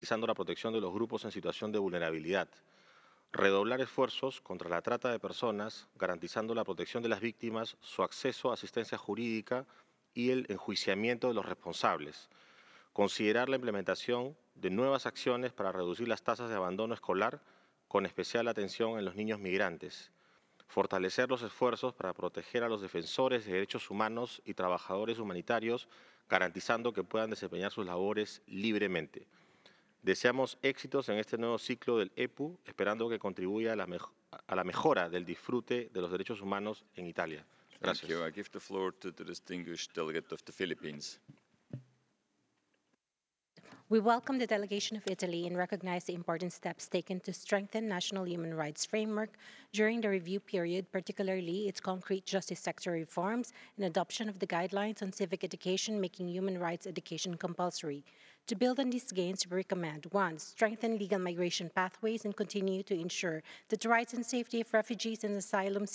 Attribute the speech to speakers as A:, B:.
A: garantizando la protección de los grupos en situación de vulnerabilidad. Redoblar esfuerzos contra la trata de personas, garantizando la protección de las víctimas, su acceso a asistencia jurídica y el enjuiciamiento de los responsables. Considerar la implementación de nuevas acciones para reducir las tasas de abandono escolar, con especial atención en los niños migrantes. Fortalecer los esfuerzos para proteger a los defensores de derechos humanos y trabajadores humanitarios, garantizando que puedan desempeñar sus labores libremente. Deseamos éxitos en este nuevo ciclo del EPU, esperando que contribuya a la mejora del disfrute de los derechos humanos en Italia.
B: Thank you.
A: Gracias.
B: I give the floor to the distinguished delegate of the Philippines.
C: We welcome the delegation of Italy and recognize the important steps taken to strengthen national human rights framework during the review period, particularly its concrete justice sector reforms and adoption of the guidelines on civic education, making human rights education compulsory. To build on these gains, we recommend 1. Strengthen legal migration pathways and continue to ensure that the rights and safety of refugees and asylum